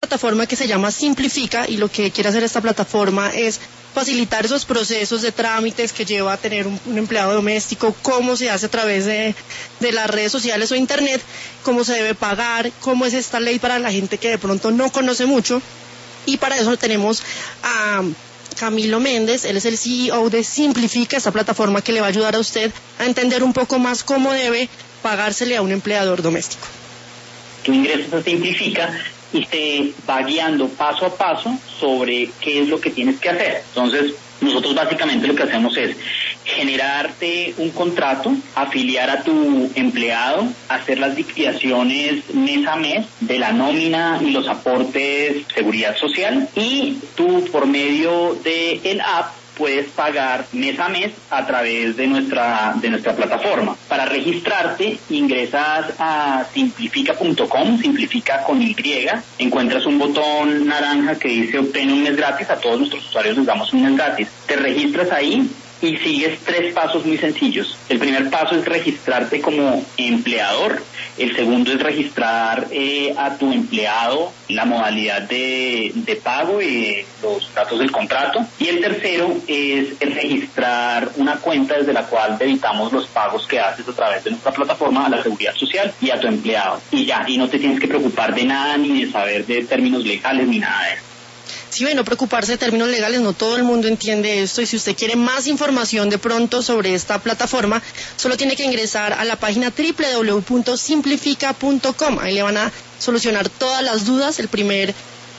plataforma que se llama Simplifica, y lo que quiere hacer esta plataforma es facilitar esos procesos de trámites que lleva a tener un empleado doméstico, cómo se hace a través de las redes sociales o internet, cómo se debe pagar, cómo es esta ley para la gente que de pronto no conoce mucho. Y para eso tenemos a Camilo Méndez. Él es el CEO de Simplifica, esta plataforma que le va a ayudar a usted a entender un poco más cómo debe pagársele a un empleador doméstico. Tú ingresas a Simplifica y te va guiando paso a paso sobre qué es lo que tienes que hacer. Entonces, nosotros básicamente lo que hacemos es generarte un contrato, afiliar a tu empleado, hacer las liquidaciones mes a mes de la nómina y los aportes de seguridad social, y tú por medio de el app puedes pagar mes a mes a través de nuestra plataforma. Para registrarte, ingresas a simplifica.com, simplifica con Y, encuentras un botón naranja que dice obtén un mes gratis. A todos nuestros usuarios les damos un mes gratis. Te registras ahí y sigues 3 pasos muy sencillos. El primer paso es registrarte como empleador. El segundo es registrar a tu empleado, la modalidad de pago y los datos del contrato. Y el tercero es registrar una cuenta desde la cual debitamos los pagos que haces a través de nuestra plataforma a la seguridad social y a tu empleado. Y ya, y no te tienes que preocupar de nada, ni de saber de términos legales, ni nada de eso. Sí, no preocuparse de términos legales, no todo el mundo entiende esto, y si usted quiere más información de pronto sobre esta plataforma, solo tiene que ingresar a la página www.simplifica.com. Ahí le van a solucionar todas las dudas. El primer,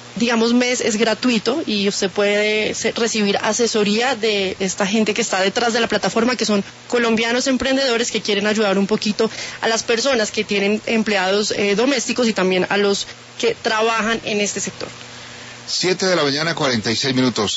mes es gratuito y usted puede recibir asesoría de esta gente que está detrás de la plataforma, que son colombianos emprendedores que quieren ayudar un poquito a las personas que tienen empleados domésticos y también a los que trabajan en este sector. 7 de la mañana, 46 minutos.